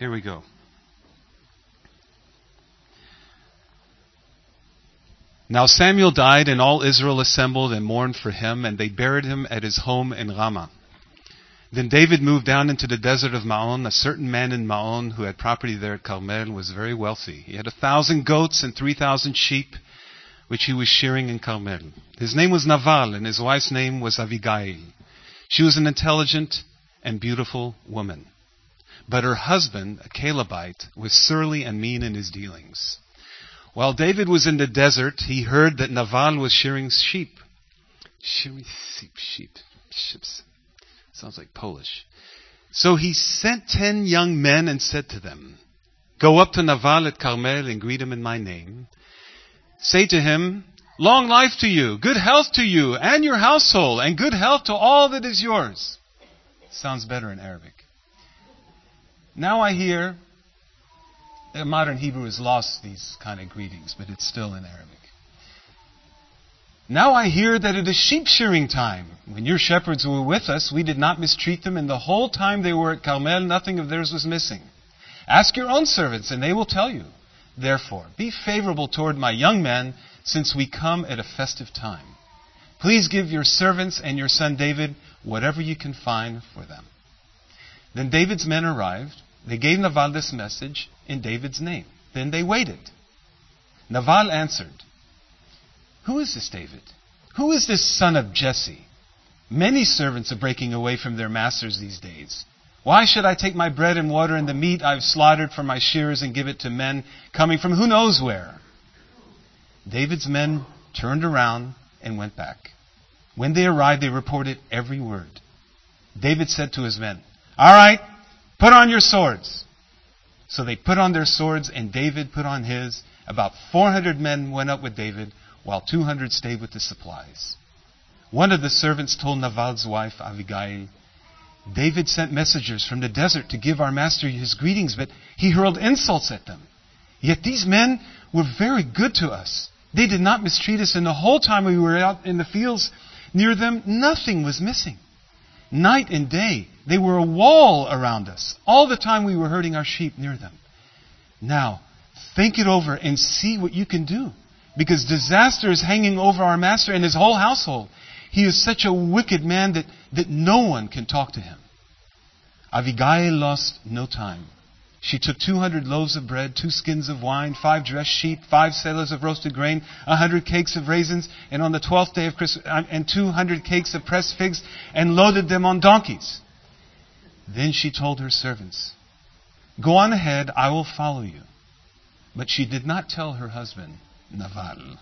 Here we go. Now Samuel died, and all Israel assembled and mourned for him, and they buried him at his home in Ramah. Then David moved down into the desert of Maon. A certain man in Maon who had property there at Carmel was very wealthy. He had 1,000 goats and 3,000 sheep, which he was shearing in Carmel. His name was Naval, and his wife's name was Abigail. She was an intelligent and beautiful woman. But her husband, a Calebite, was surly and mean in his dealings. While David was in the desert, he heard that Naval was shearing sheep. Sheep. Sounds like Polish. So he sent 10 young men and said to them, "Go up to Naval at Carmel and greet him in my name. Say to him, 'Long life to you, good health to you and your household, and good health to all that is yours.'" Sounds better in Arabic. Now I hear, modern Hebrew has lost these kind of greetings, but it's still in Arabic. "Now I hear that it is sheep shearing time. When your shepherds were with us, we did not mistreat them, and the whole time they were at Carmel, nothing of theirs was missing. Ask your own servants, and they will tell you. Therefore, be favorable toward my young men, since we come at a festive time. Please give your servants and your son David whatever you can find for them." Then David's men arrived. They gave Naval this message in David's name. Then they waited. Naval answered, "Who is this David? Who is this son of Jesse? Many servants are breaking away from their masters these days. Why should I take my bread and water and the meat I've slaughtered for my shearers and give it to men coming from who knows where?" David's men turned around and went back. When they arrived, they reported every word. David said to his men, "All right, put on your swords." So they put on their swords, and David put on his. About 400 men went up with David, while 200 stayed with the supplies. One of the servants told Naval's wife, Abigail, "David sent messengers from the desert to give our master his greetings, but he hurled insults at them. Yet these men were very good to us. They did not mistreat us, and the whole time we were out in the fields near them, nothing was missing. Night and day, they were a wall around us. All the time we were herding our sheep near them. Now, think it over and see what you can do, because disaster is hanging over our master and his whole household. He is such a wicked man that no one can talk to him." Abigail lost no time. She took 200 loaves of bread, 2 skins of wine, 5 dressed sheep, 5 sellers of roasted grain, 100 cakes of raisins, and on the 12th day of Christmas, and 200 cakes of pressed figs, and loaded them on donkeys. Then she told her servants, "Go on ahead, I will follow you." But she did not tell her husband, Naval.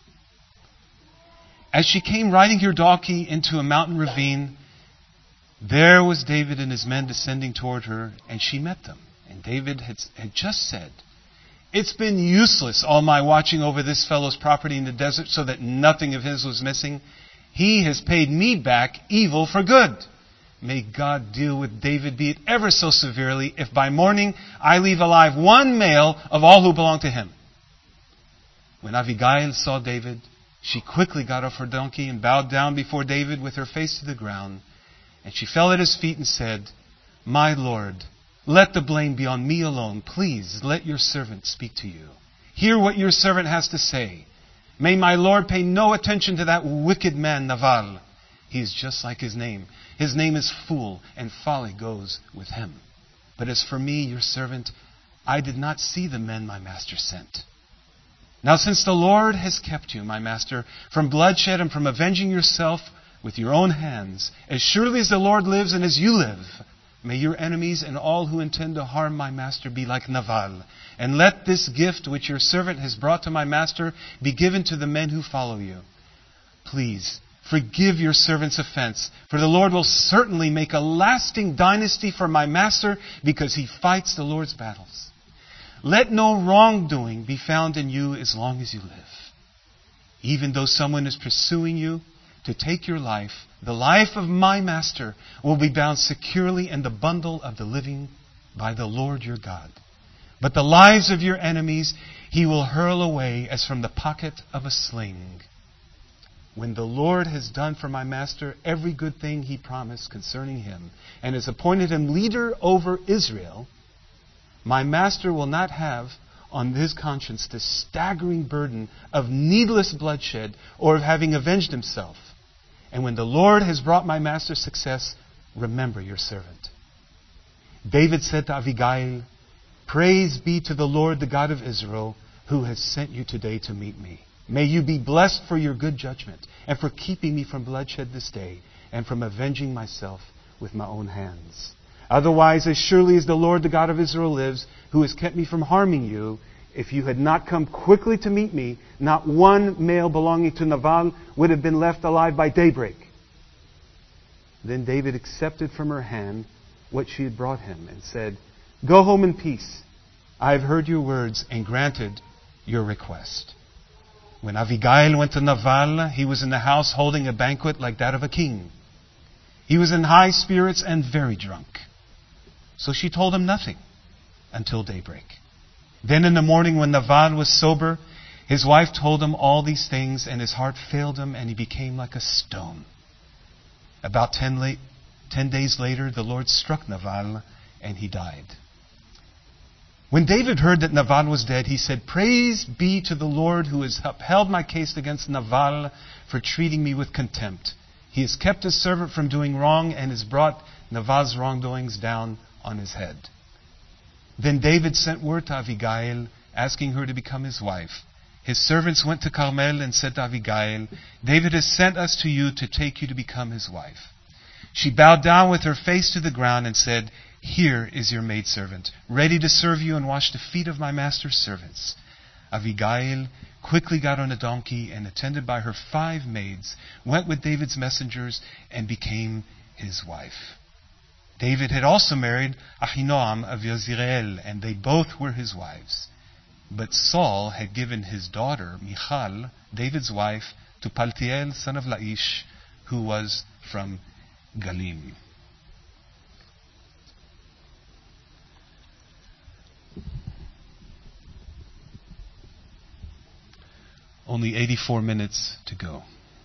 As she came riding her donkey into a mountain ravine, there was David and his men descending toward her, and she met them. And David had just said, "It's been useless all my watching over this fellow's property in the desert so that nothing of his was missing. He has paid me back evil for good. May God deal with David, be it ever so severely, if by morning I leave alive one male of all who belong to him." When Abigail saw David, she quickly got off her donkey and bowed down before David with her face to the ground. And she fell at his feet and said, "My Lord, let the blame be on me alone. Please let your servant speak to you. Hear what your servant has to say. May my Lord pay no attention to that wicked man, Naval. He is just like his name. His name is Fool, and folly goes with him. But as for me, your servant, I did not see the men my master sent. Now since the Lord has kept you, my master, from bloodshed and from avenging yourself with your own hands, as surely as the Lord lives and as you live, may your enemies and all who intend to harm my master be like Naval. And let this gift which your servant has brought to my master be given to the men who follow you. Please, forgive your servant's offense, for the Lord will certainly make a lasting dynasty for my master because he fights the Lord's battles. Let no wrongdoing be found in you as long as you live. Even though someone is pursuing you to take your life, the life of my master will be bound securely in the bundle of the living by the Lord your God. But the lives of your enemies he will hurl away as from the pocket of a sling. When the Lord has done for my master every good thing he promised concerning him, and has appointed him leader over Israel, My master will not have on his conscience the staggering burden of needless bloodshed or of having avenged himself. And when the Lord has brought my master success, remember your servant." David said to Abigail, "Praise be to the Lord, the God of Israel, who has sent you today to meet me. May you be blessed for your good judgment and for keeping me from bloodshed this day and from avenging myself with my own hands. Otherwise, as surely as the Lord, the God of Israel lives, who has kept me from harming you, if you had not come quickly to meet me, not one male belonging to Nabal would have been left alive by daybreak." Then David accepted from her hand what she had brought him and said, "Go home in peace. I have heard your words and granted your request." When Abigail went to Nabal, he was in the house holding a banquet like that of a king. He was in high spirits and very drunk. So she told him nothing until daybreak. Then in the morning when Nabal was sober, his wife told him all these things, and his heart failed him, and he became like a stone. About 10 days later, the Lord struck Nabal, and he died. When David heard that Nabal was dead, he said, "Praise be to the Lord who has upheld my case against Nabal for treating me with contempt. He has kept his servant from doing wrong and has brought Nabal's wrongdoings down on his head." Then David sent word to Abigail, asking her to become his wife. His servants went to Carmel and said to Abigail, "David has sent us to you to take you to become his wife." She bowed down with her face to the ground and said, "Here is your maidservant, ready to serve you and wash the feet of my master's servants." Abigail quickly got on a donkey and, attended by her 5 maids, went with David's messengers and became his wife. David had also married Ahinoam of Yezreel, and they both were his wives. But Saul had given his daughter, Michal, David's wife, to Paltiel, son of Laish, who was from Galim. Only 84 minutes to go.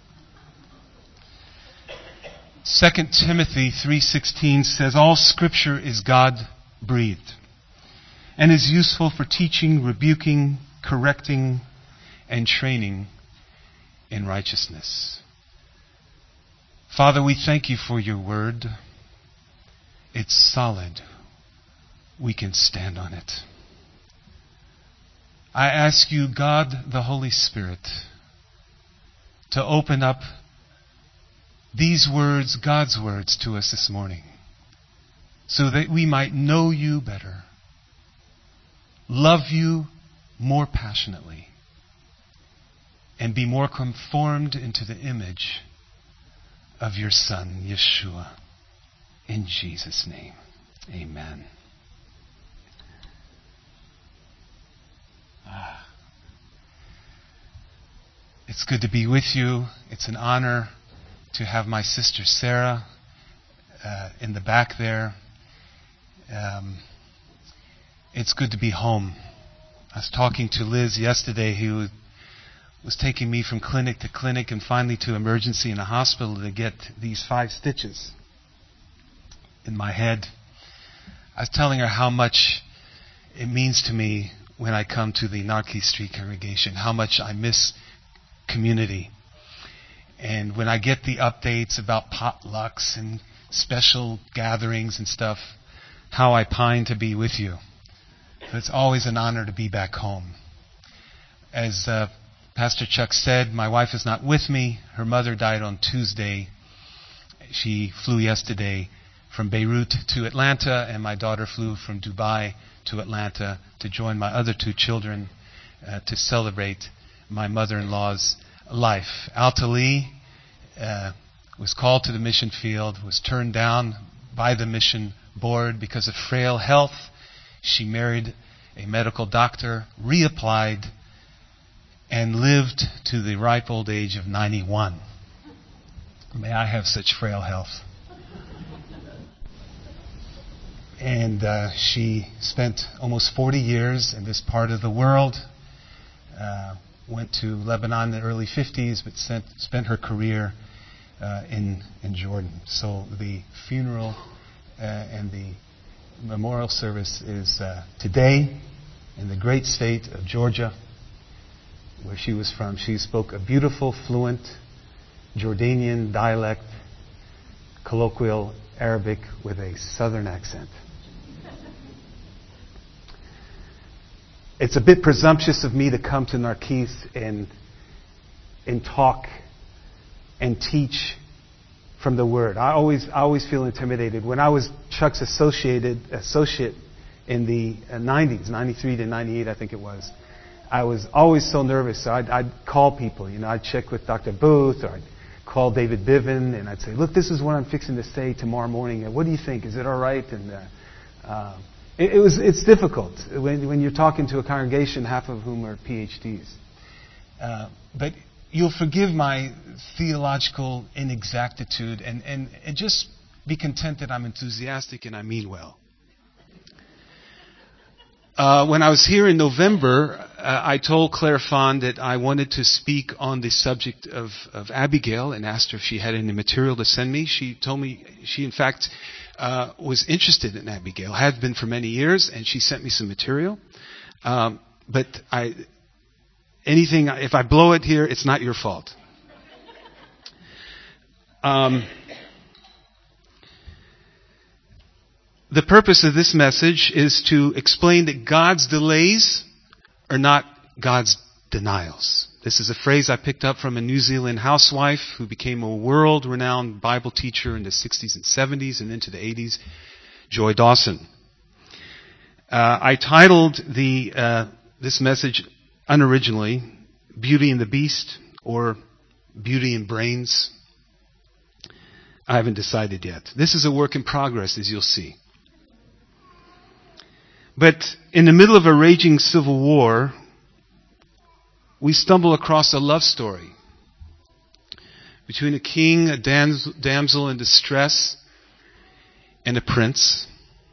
2 Timothy 3:16 says, "All Scripture is God-breathed and is useful for teaching, rebuking, correcting, and training in righteousness." Father, we thank you for your word. It's solid. We can stand on it. I ask you, God the Holy Spirit, to open up these words, God's words, to us this morning, so that we might know you better, love you more passionately, and be more conformed into the image of your Son, Yeshua. In Jesus' name, amen. It's good to be with you. It's an honor to have my sister Sarah in the back there. It's good to be home. I was talking to Liz yesterday, who was taking me from clinic to clinic and finally to emergency in a hospital to get these 5 stitches in my head. I was telling her how much it means to me when I come to the Narkey Street congregation, how much I miss community. And when I get the updates about potlucks and special gatherings and stuff, how I pine to be with you. So it's always an honor to be back home. As Pastor Chuck said, my wife is not with me. Her mother died on Tuesday. She flew yesterday from Beirut to Atlanta, and my daughter flew from Dubai to Atlanta to join my other 2 children to celebrate my mother-in-law's life. Alta Lee was called to the mission field, was turned down by the mission board because of frail health. She married a medical doctor, reapplied, and lived to the ripe old age of 91. May I have such frail health. And she spent almost 40 years in this part of the world. Went to Lebanon in the early 50s, but spent her career in Jordan. So the funeral and the memorial service is today in the great state of Georgia, where she was from. She spoke a beautiful, fluent Jordanian dialect, colloquial Arabic with a southern accent. It's a bit presumptuous of me to come to Narkis and talk and teach from the Word. I always feel intimidated. When I was Chuck's associate in the 90s, 93 to 98, I think it was, I was always so nervous. So I'd call people. I'd check with Dr. Booth, or I'd call David Biven, and I'd say, look, this is what I'm fixing to say tomorrow morning. What do you think? Is it all right? And it's difficult when you're talking to a congregation, half of whom are PhDs. But you'll forgive my theological inexactitude, and just be content that I'm enthusiastic and I mean well. When I was here in November, I told Claire Fond that I wanted to speak on the subject of Abigail and asked her if she had any material to send me. She told me she, in fact, was interested in Abigail, had been for many years, and she sent me some material. But if I blow it here, it's not your fault. The purpose of this message is to explain that God's delays are not God's denials. This is a phrase I picked up from a New Zealand housewife who became a world-renowned Bible teacher in the 60s and 70s and into the 80s, Joy Dawson. I titled this message unoriginally, Beauty and the Beast, or Beauty and Brains. I haven't decided yet. This is a work in progress, as you'll see. But in the middle of a raging civil war, we stumble across a love story between a king, a damsel in distress, and a prince.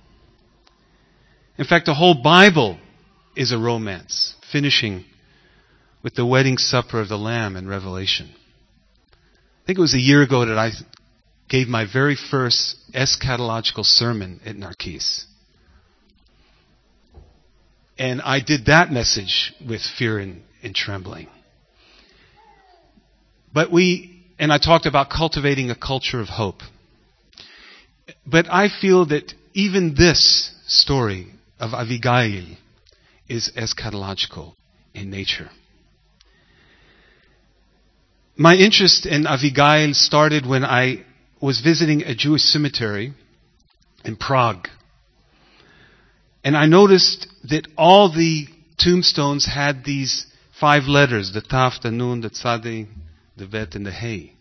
In fact, the whole Bible is a romance, finishing with the wedding supper of the Lamb in Revelation. I think it was a year ago that I gave my very first eschatological sermon at Narkis. And I did that message with fear and trembling. And I talked about cultivating a culture of hope. But I feel that even this story of Abigail is eschatological in nature. My interest in Abigail started when I was visiting a Jewish cemetery in Prague. And I noticed that all the tombstones had these 5 letters, the Taf, the Nun, the Tzadi, the Bet, and the Hey.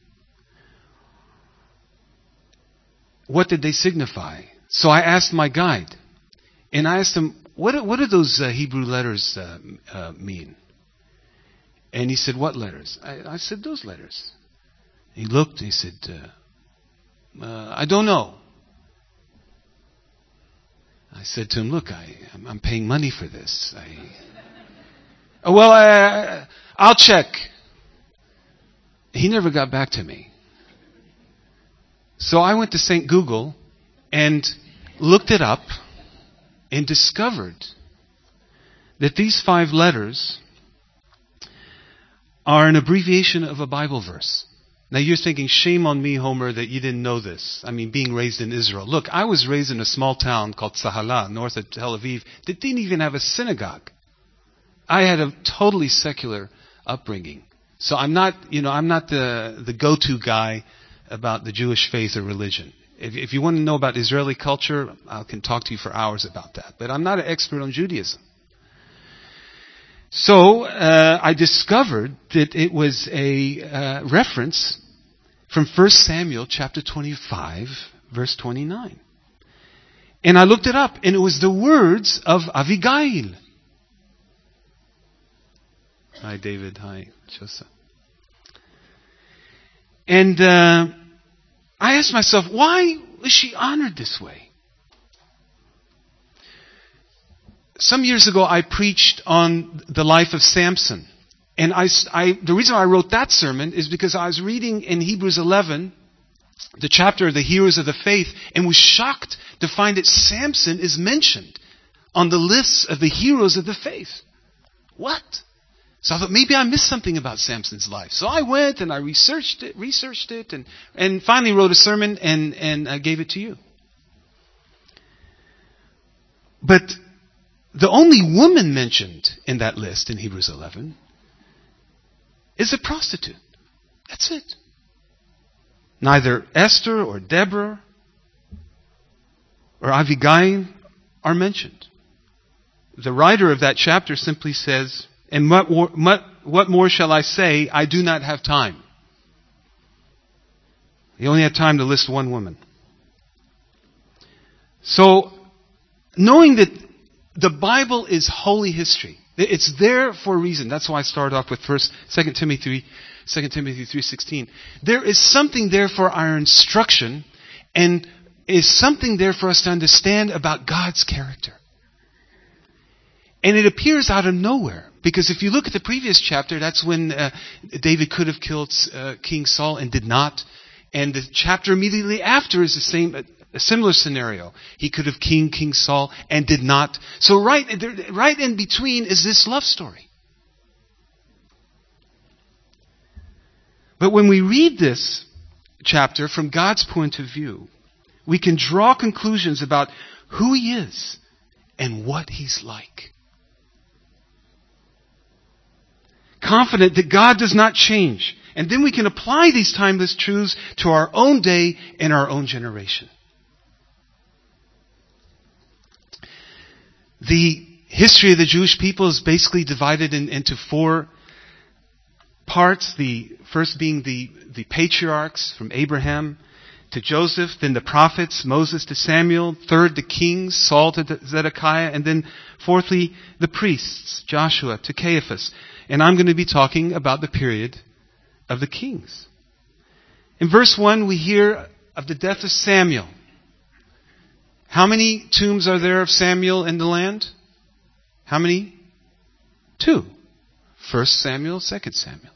What did they signify? So I asked my guide, and I asked him, what do those Hebrew letters mean? And he said, what letters? I said, those letters. He looked, and he said, I don't know. I said to him, look, I'm paying money for this. I'll check. He never got back to me. So I went to St. Google and looked it up and discovered that these 5 letters are an abbreviation of a Bible verse. Now you're thinking, shame on me, Homer, that you didn't know this. I mean, being raised in Israel. Look, I was raised in a small town called Sahala, north of Tel Aviv, that didn't even have a synagogue. I had a totally secular upbringing. So I'm not the go-to guy about the Jewish faith or religion. If you want to know about Israeli culture, I can talk to you for hours about that. But I'm not an expert on Judaism. So I discovered that it was a reference from 1 Samuel chapter 25, verse 29. And I looked it up, and it was the words of Abigail. Hi, David. Hi, Joseph. And I asked myself, why was she honored this way? Some years ago, I preached on the life of Samson. And the reason I wrote that sermon is because I was reading in Hebrews 11 the chapter of the heroes of the faith and was shocked to find that Samson is mentioned on the lists of the heroes of the faith. What? So I thought maybe I missed something about Samson's life. So I went and I researched it, and finally wrote a sermon and I gave it to you. But the only woman mentioned in that list in Hebrews 11 is a prostitute. That's it. Neither Esther or Deborah or Abigail are mentioned. The writer of that chapter simply says, "And what more shall I say? I do not have time." He only had time to list one woman. So, knowing that the Bible is holy history, it's there for a reason. That's why I started off with 2 Timothy 3:16. There is something there for our instruction, and is something there for us to understand about God's character. And it appears out of nowhere. Because if you look at the previous chapter, that's when David could have killed King Saul and did not. And the chapter immediately after is a similar scenario. He could have killed King Saul and did not. So right in between is this love story. But when we read this chapter from God's point of view, we can draw conclusions about who He is and what He's like. Confident that God does not change. And then we can apply these timeless truths to our own day and our own generation. The history of the Jewish people is basically divided into four parts. The first being the patriarchs from Abraham to Joseph, then the prophets, Moses to Samuel, third the kings, Saul to Zedekiah, and then fourthly the priests, Joshua to Caiaphas. And I'm going to be talking about the period of the kings. In verse 1 we hear of the death of Samuel. How many tombs are there of Samuel in the land? How many? 2. 1 Samuel, 2 Samuel.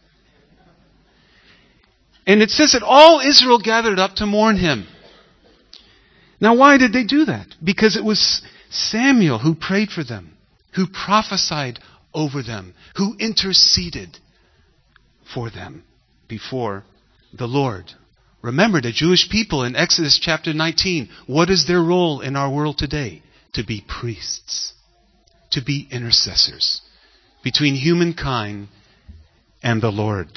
And it says that all Israel gathered up to mourn him. Now why did they do that? Because it was Samuel who prayed for them, who prophesied over them, who interceded for them before the Lord. Remember the Jewish people in Exodus chapter 19. What is their role in our world today? To be priests, to be intercessors between humankind and the Lord.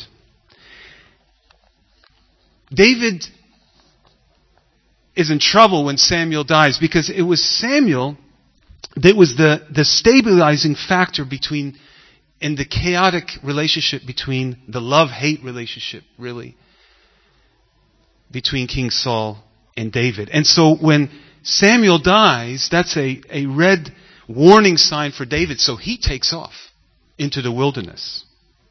David is in trouble when Samuel dies because it was Samuel that was the stabilizing factor in the chaotic relationship between the love-hate relationship, really, between King Saul and David. And so when Samuel dies, that's a red warning sign for David. So he takes off into the wilderness.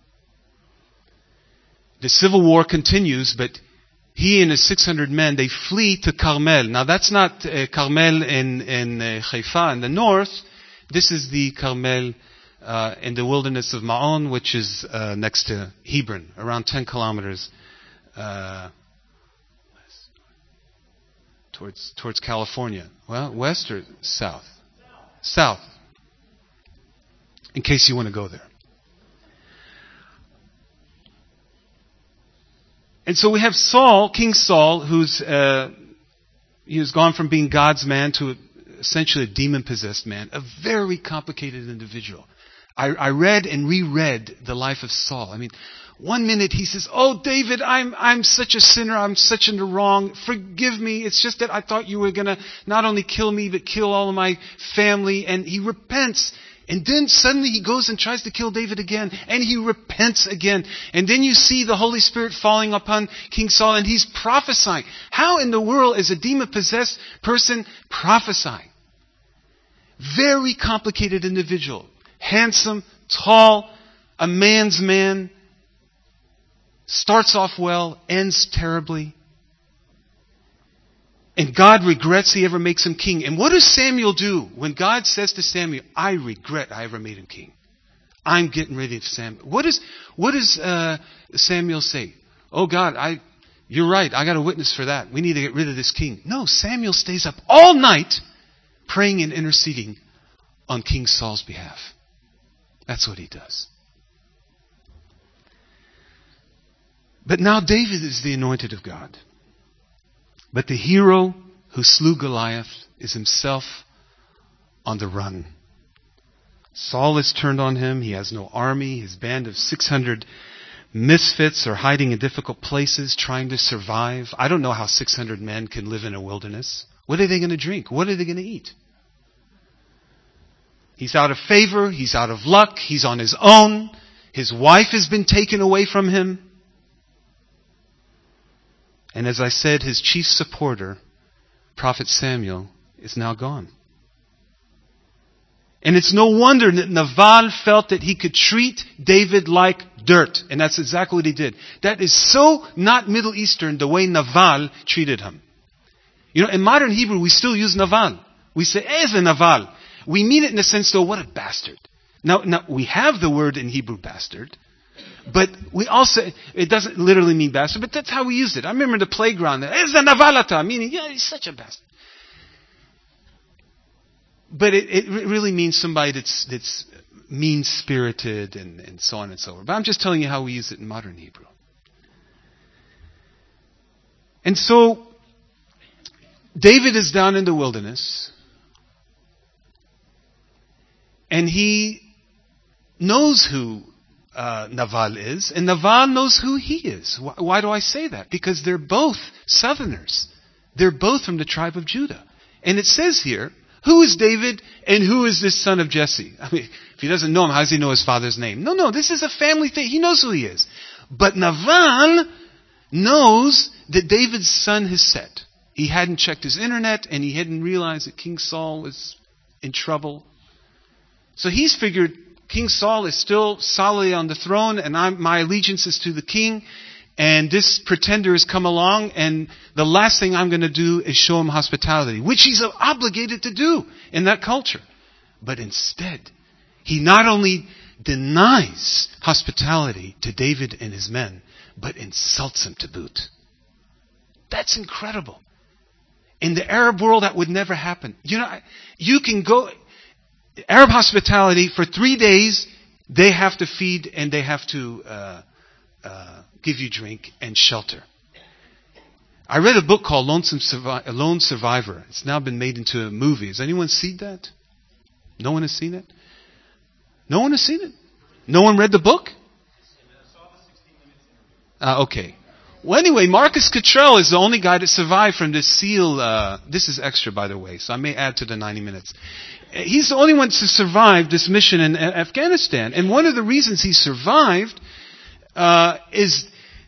The civil war continues, but he and his 600 men, they flee to Carmel. Now that's not Carmel in Haifa in the north. This is the Carmel in the wilderness of Ma'on, which is next to Hebron, around 10 kilometers towards California. Well, west or south? South. In case you want to go there. And so we have Saul, King Saul, he has gone from being God's man to essentially a demon-possessed man, a very complicated individual. I read and reread the life of Saul. I mean, one minute he says, "Oh, David, I'm such a sinner. I'm such in the wrong. Forgive me. It's just that I thought you were going to not only kill me, but kill all of my family." And he repents. And then suddenly he goes and tries to kill David again. And he repents again. And then you see the Holy Spirit falling upon King Saul and he's prophesying. How in the world is a demon-possessed person prophesying? Very complicated individual. Handsome, tall, a man's man. Starts off well, ends terribly. And God regrets He ever makes him king. And what does Samuel do when God says to Samuel, "I regret I ever made him king. I'm getting rid of Samuel." What does Samuel say? "Oh God, You're right. I got a witness for that. We need to get rid of this king. No, Samuel stays up all night praying and interceding on King Saul's behalf. That's what he does. But now David is the anointed of God. But the hero who slew Goliath is himself on the run. Saul is turned on him. He has no army. His band of 600 misfits are hiding in difficult places, trying to survive. I don't know how 600 men can live in a wilderness. What are they going to drink? What are they going to eat? He's out of favor. He's out of luck. He's on his own. His wife has been taken away from him. And as I said, his chief supporter, Prophet Samuel, is now gone. And it's no wonder that Nabal felt that he could treat David like dirt. And that's exactly what he did. That is so not Middle Eastern, the way Nabal treated him. You know, in modern Hebrew, we still use Nabal. We say, Eze Nabal. We mean it in the sense, though, what a bastard. Now, we have the word in Hebrew, bastard. But we also, it doesn't literally mean bastard, but that's how we used it. I remember the playground, Eze Nabalata, meaning, yeah, he's such a bastard. But it really means somebody that's mean-spirited and so on and so forth. But I'm just telling you how we use it in modern Hebrew. And so, David is down in the wilderness, and he knows who Nabal is, and Nabal knows who he is. Why do I say that? Because they're both Southerners. They're both from the tribe of Judah. And it says here, who is David and who is this son of Jesse? I mean, if he doesn't know him, how does he know his father's name? No, this is a family thing. He knows who he is. But Nabal knows that David's sun has set. He hadn't checked his internet and he hadn't realized that King Saul was in trouble. So he's figured King Saul is still solidly on the throne and my allegiance is to the king. And this pretender has come along, and the last thing I'm going to do is show him hospitality, which he's obligated to do in that culture. But instead, he not only denies hospitality to David and his men, but insults him to boot. That's incredible. In the Arab world, that would never happen. You know, you can go, Arab hospitality, for 3 days, they have to feed and they have to give you drink and shelter. I read a book called Lone Survivor. It's now been made into a movie. Has anyone seen that? No one has seen it? No one has seen it? No one read the book? Okay. Well, anyway, Marcus Cottrell is the only guy that survived from this SEAL. This is extra, by the way, so I may add to the 90 minutes. He's the only one to survive this mission in Afghanistan. And one of the reasons he survived is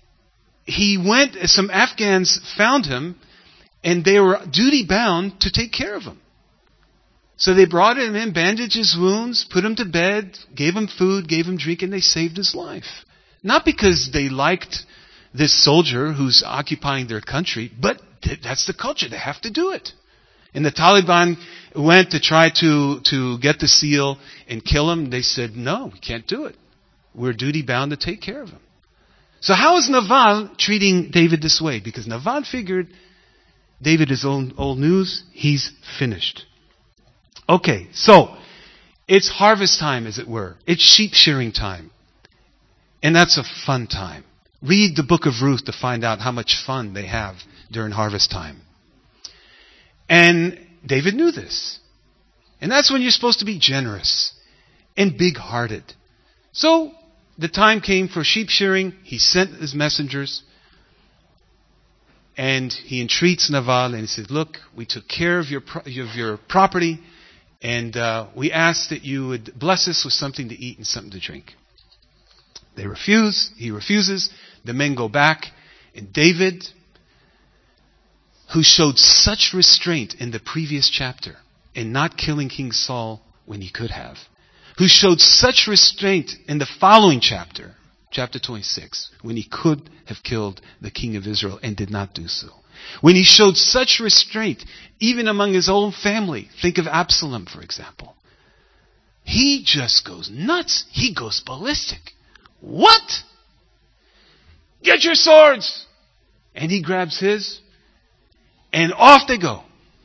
some Afghans found him, and they were duty bound to take care of him. So they brought him in, bandaged his wounds, put him to bed, gave him food, gave him drink, and they saved his life. Not because they liked this soldier who's occupying their country, but that's the culture. They have to do it. And the Taliban went to try to get the SEAL and kill him. They said, no, we can't do it. We're duty bound to take care of him. So how is Nabal treating David this way? Because Nabal figured David is old news. He's finished. Okay, so it's harvest time, as it were. It's sheep shearing time. And that's a fun time. Read the book of Ruth to find out how much fun they have during harvest time. And David knew this. And that's when you're supposed to be generous and big-hearted. So the time came for sheep shearing. He sent his messengers. And he entreats Nabal and he said, look, we took care of your property. And we ask that you would bless us with something to eat and something to drink. They refuse. He refuses. The men go back. And David, who showed such restraint in the previous chapter in not killing King Saul when he could have, who showed such restraint in the following chapter, chapter 26, when he could have killed the king of Israel and did not do so. When he showed such restraint, even among his own family. Think of Absalom, for example. He just goes nuts. He goes ballistic. What? Get your swords! And he grabs his, and off they go.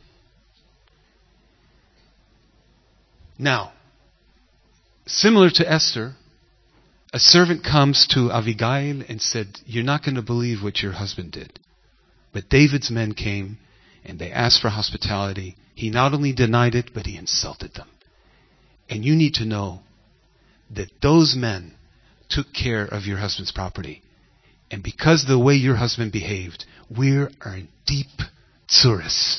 Now, similar to Esther, a servant comes to Abigail and said, "You're not going to believe what your husband did." But David's men came and they asked for hospitality. He not only denied it, but he insulted them. And you need to know that those men took care of your husband's property. And because of the way your husband behaved, we are in deep tsuris.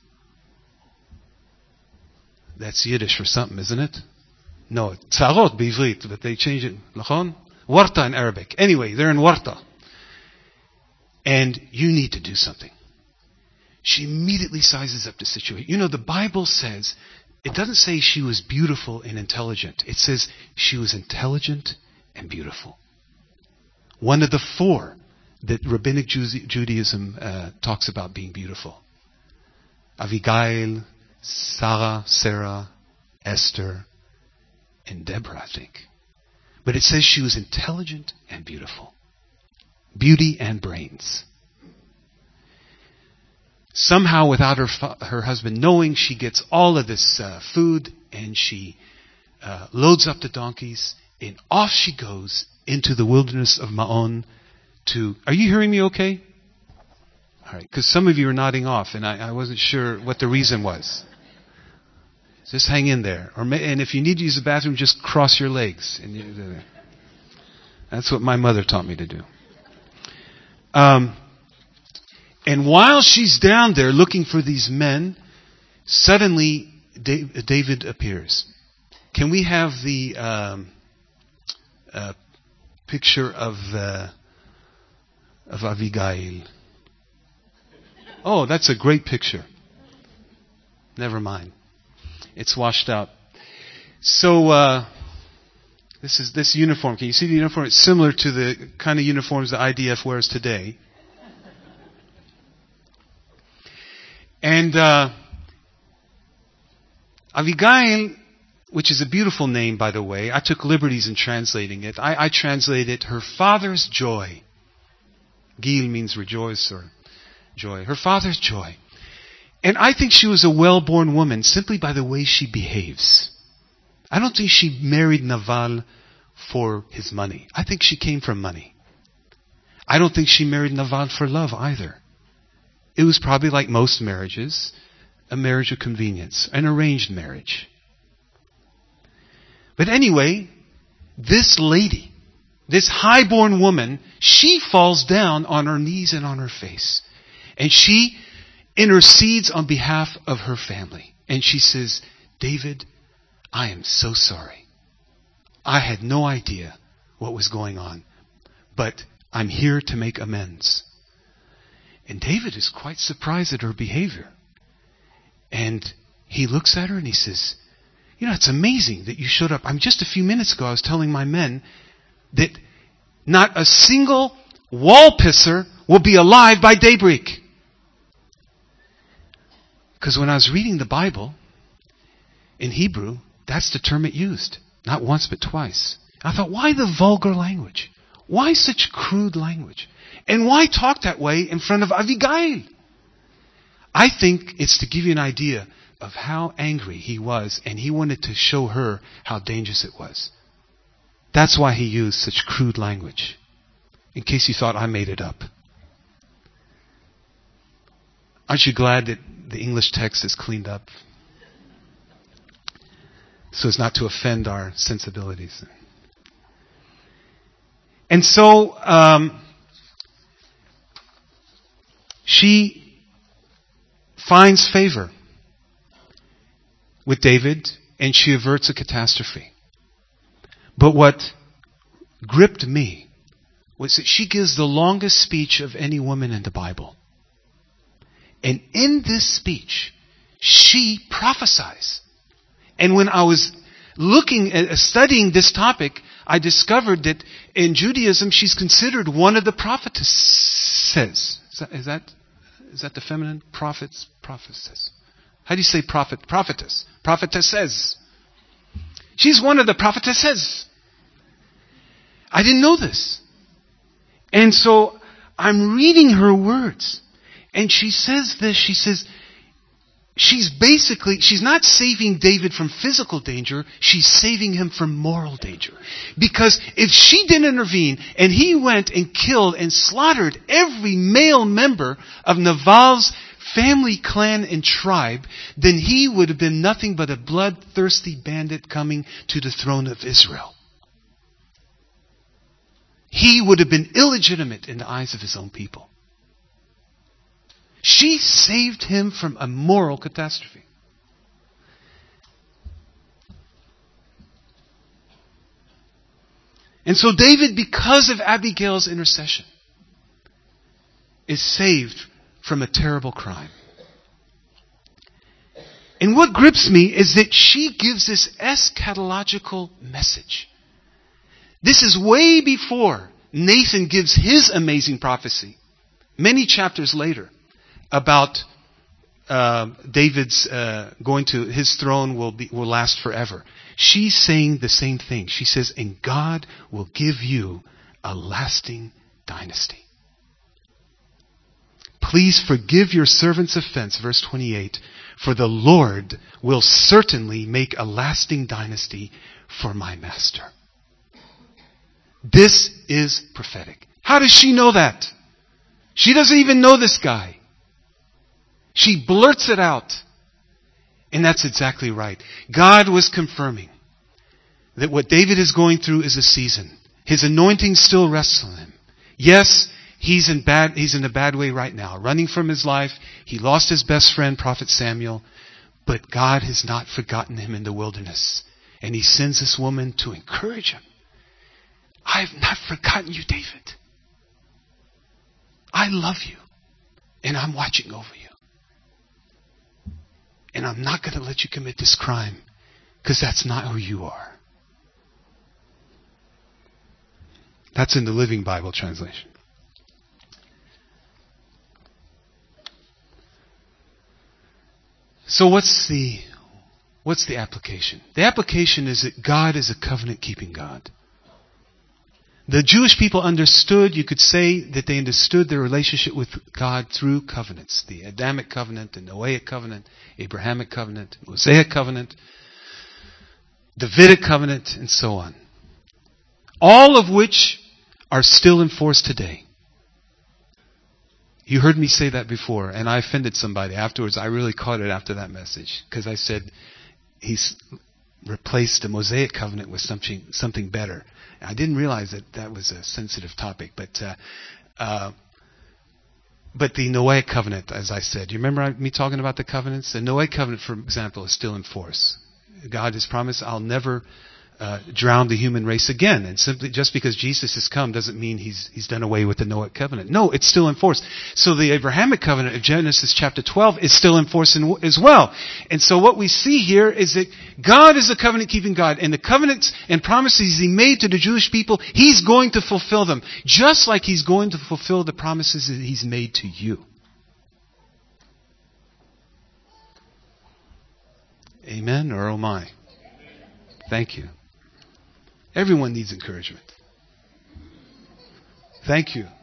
That's Yiddish for something, isn't it? No, tzarot b'ivrit, but they change it. Lachon? Warta in Arabic. Anyway, they're in warta. And you need to do something. She immediately sizes up the situation. You know, the Bible says, it doesn't say she was beautiful and intelligent. It says she was intelligent and beautiful. One of the four that Rabbinic Judaism talks about being beautiful. Abigail, Sarah, Esther, and Deborah, I think. But it says she was intelligent and beautiful. Beauty and brains. Somehow, without her husband knowing, she gets all of this food, and she loads up the donkeys, and off she goes into the wilderness of Maon to... Are you hearing me okay? All right, because some of you are nodding off, and I wasn't sure what the reason was. Just hang in there. And if you need to use the bathroom, just cross your legs. That's what my mother taught me to do. And while she's down there looking for these men, suddenly David appears. Can we have the picture of Abigail? Oh, that's a great picture. Never mind. It's washed out. So this uniform. Can you see the uniform? It's similar to the kind of uniforms the IDF wears today. And Abigail, which is a beautiful name, by the way, I took liberties in translating it. I translated her father's joy. Gil means rejoice or joy. Her father's joy. And I think she was a well-born woman simply by the way she behaves. I don't think she married Naval for his money. I think she came from money. I don't think she married Naval for love either. It was probably like most marriages, a marriage of convenience, an arranged marriage. But anyway, this lady, this high-born woman, she falls down on her knees and on her face. And she intercedes on behalf of her family. And she says, "David, I am so sorry. I had no idea what was going on. But I'm here to make amends." And David is quite surprised at her behavior. And he looks at her and he says, "You know, it's amazing that you showed up. Just a few minutes ago I was telling my men that not a single wall pisser will be alive by daybreak." Because when I was reading the Bible, in Hebrew, that's the term it used. Not once, but twice. I thought, why the vulgar language? Why such crude language? And why talk that way in front of Abigail? I think it's to give you an idea of how angry he was, and he wanted to show her how dangerous it was. That's why he used such crude language. In case you thought I made it up. Aren't you glad that the English text is cleaned up? So as not to offend our sensibilities. And so, she finds favor with David, and she averts a catastrophe. But what gripped me was that she gives the longest speech of any woman in the Bible. And in this speech, she prophesies. And when I was looking at studying this topic, I discovered that in Judaism, she's considered one of the prophetesses. Is that the feminine? Prophetess. How do you say prophet? Prophetess. Prophetesses. She's one of the prophetesses. I didn't know this. And so I'm reading her words. And she says this, she says, she's not saving David from physical danger, she's saving him from moral danger. Because if she didn't intervene and he went and killed and slaughtered every male member of Naval's family, clan, and tribe, then he would have been nothing but a bloodthirsty bandit coming to the throne of Israel. He would have been illegitimate in the eyes of his own people. She saved him from a moral catastrophe. And so David, because of Abigail's intercession, is saved from a terrible crime. And what grips me is that she gives this eschatological message. This is way before Nathan gives his amazing prophecy, many chapters later, about David's going to his throne will last forever. She's saying the same thing. She says, and God will give you a lasting dynasty. Please forgive your servant's offense, verse 28, for the Lord will certainly make a lasting dynasty for my master. This is prophetic. How does she know that? She doesn't even know this guy. She blurts it out. And that's exactly right. God was confirming that what David is going through is a season. His anointing still rests on him. Yes, he's in a bad way right now, running from his life. He lost his best friend, Prophet Samuel. But God has not forgotten him in the wilderness. And he sends this woman to encourage him. I have not forgotten you, David. I love you. And I'm watching over you. And I'm not going to let you commit this crime, because that's not who you are. That's in the Living Bible translation. So what's the application? The application is that God is a covenant-keeping God. The Jewish people understood, you could say that they understood their relationship with God through covenants. The Adamic covenant, the Noahic covenant, Abrahamic covenant, Mosaic covenant, Davidic covenant, and so on. All of which are still in force today. You heard me say that before, and I offended somebody afterwards. I really caught it after that message, because I said he's replaced the Mosaic covenant with something better. I didn't realize that was a sensitive topic, but the Noahic covenant, as I said, you remember me talking about the covenants? The Noahic covenant, for example, is still in force. God has promised, I'll never drown the human race again. And simply just because Jesus has come doesn't mean he's done away with the Noahic covenant. No, it's still in force. So the Abrahamic covenant of Genesis chapter 12 is still in force as well. And so what we see here is that God is a covenant-keeping God, and the covenants and promises He made to the Jewish people, He's going to fulfill them, just like He's going to fulfill the promises that He's made to you. Amen or oh my? Thank you. Everyone needs encouragement. Thank you.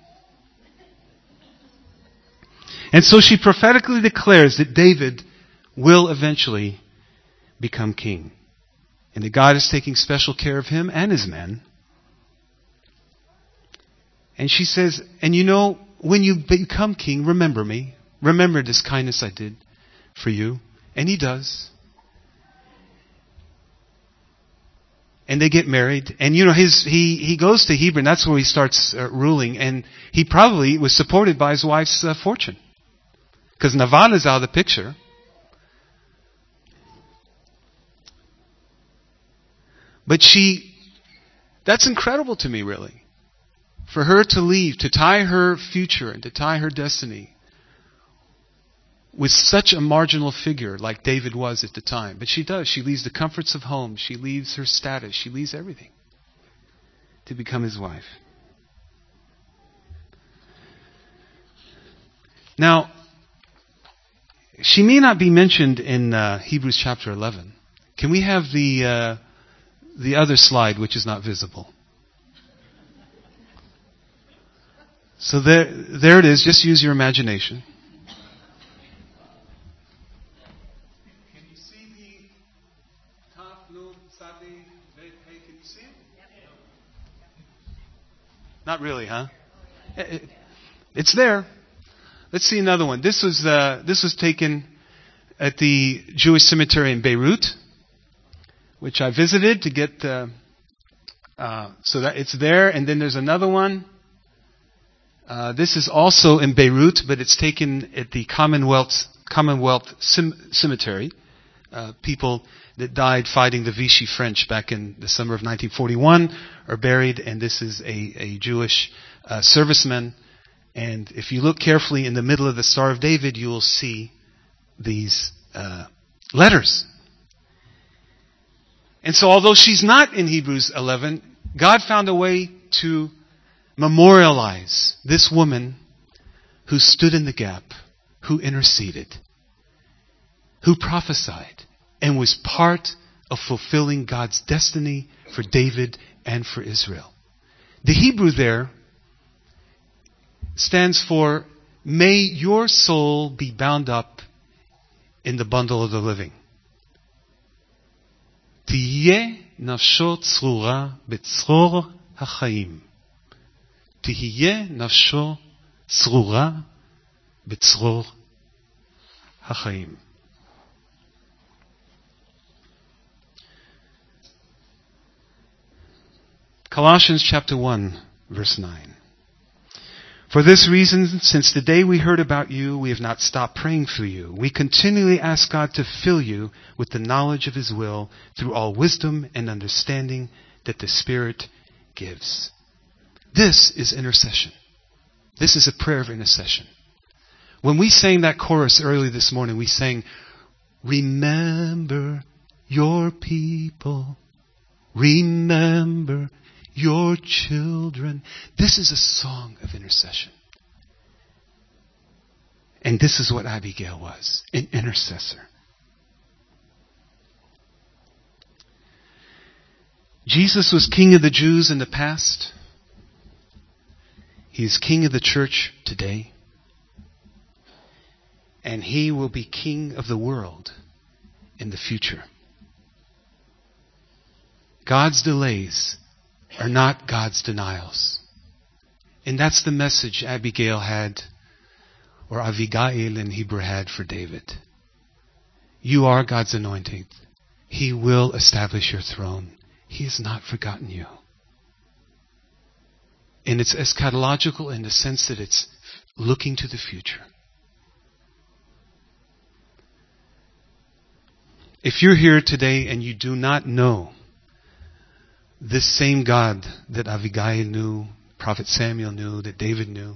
And so she prophetically declares that David will eventually become king. And that God is taking special care of him and his men. And she says, and you know, when you become king, remember me. Remember this kindness I did for you. And he does. And they get married. And you know, he goes to Hebron. That's where he starts ruling. And he probably was supported by his wife's fortune. Because Naval is out of the picture. But that's incredible to me, really. For her to leave, to tie her future and to tie her destiny with such a marginal figure like David was at the time. But she does. She leaves the comforts of home. She leaves her status. She leaves everything to become his wife. Now, she may not be mentioned in Hebrews chapter 11. Can we have the other slide, which is not visible? So there it is. Just use your imagination. Can you see the Taf, Nun, Tzadi, Bet, Hey? Can you see it? Not really, huh? It's there. Let's see another one. This was taken at the Jewish cemetery in Beirut, which I visited to get. So that it's there, and then there's another one. This is also in Beirut, but it's taken at the Commonwealth Cemetery. People that died fighting the Vichy French back in the summer of 1941 are buried, and this is a Jewish serviceman. And if you look carefully in the middle of the Star of David, you will see these letters. And so although she's not in Hebrews 11, God found a way to memorialize this woman who stood in the gap, who interceded, who prophesied, and was part of fulfilling God's destiny for David and for Israel. The Hebrew there stands for, may your soul be bound up in the bundle of the living. תהיה נפשו צרורה בצרור החיים. תהיה נפשו צרורה בצרור החיים. Colossians chapter 1, verse 9. For this reason, since the day we heard about you, we have not stopped praying for you. We continually ask God to fill you with the knowledge of His will through all wisdom and understanding that the Spirit gives. This is intercession. This is a prayer of intercession. When we sang that chorus early this morning, we sang, remember your people. Remember your children. This is a song of intercession. And this is what Abigail was, an intercessor. Jesus was King of the Jews in the past. He is King of the church today. And He will be King of the world in the future. God's delays are not God's denials. And that's the message Abigail had, or Avigail in Hebrew had, for David. You are God's anointed. He will establish your throne. He has not forgotten you. And it's eschatological in the sense that it's looking to the future. If you're here today and you do not know this same God that Abigail knew, Prophet Samuel knew, that David knew.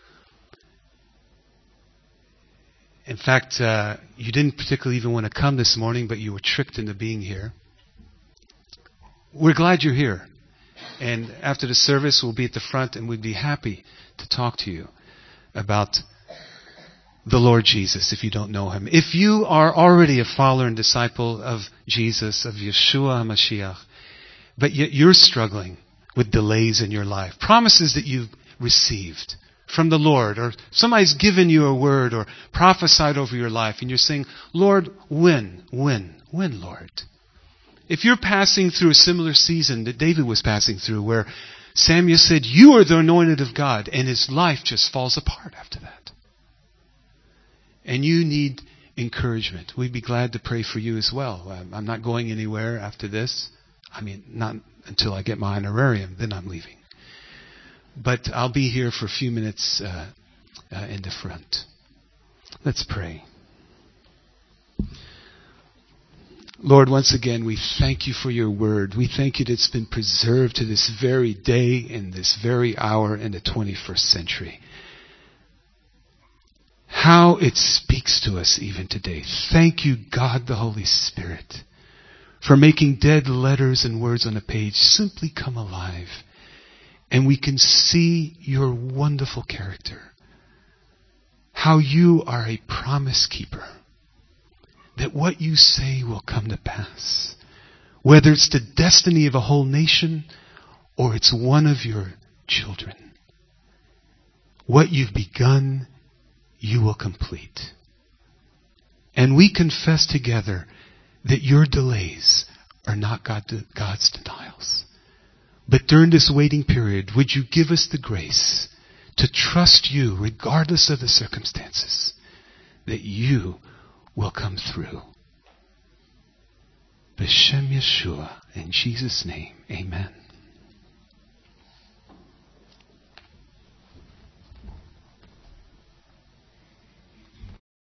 In fact, you didn't particularly even want to come this morning, but you were tricked into being here. We're glad you're here. And after the service, we'll be at the front and we'd be happy to talk to you about the Lord Jesus if you don't know Him. If you are already a follower and disciple of Jesus, of Yeshua HaMashiach, but yet you're struggling with delays in your life, promises that you've received from the Lord, or somebody's given you a word or prophesied over your life, and you're saying, Lord, when, Lord? If you're passing through a similar season that David was passing through, where Samuel said, you are the anointed of God, and his life just falls apart after that, and you need encouragement, we'd be glad to pray for you as well. I'm not going anywhere after this. I mean, not until I get my honorarium, then I'm leaving. But I'll be here for a few minutes in the front. Let's pray. Lord, once again, we thank you for your word. We thank you that it's been preserved to this very day, in this very hour, in the 21st century. How it speaks to us even today. Thank you, God the Holy Spirit, for making dead letters and words on a page simply come alive. And we can see your wonderful character. How you are a promise keeper. That what you say will come to pass. Whether it's the destiny of a whole nation or it's one of your children. What you've begun, you will complete. And we confess together that your delays are not God's denials. But during this waiting period, would you give us the grace to trust you regardless of the circumstances, that you will come through. B'Shem Yeshua, in Jesus' name, amen.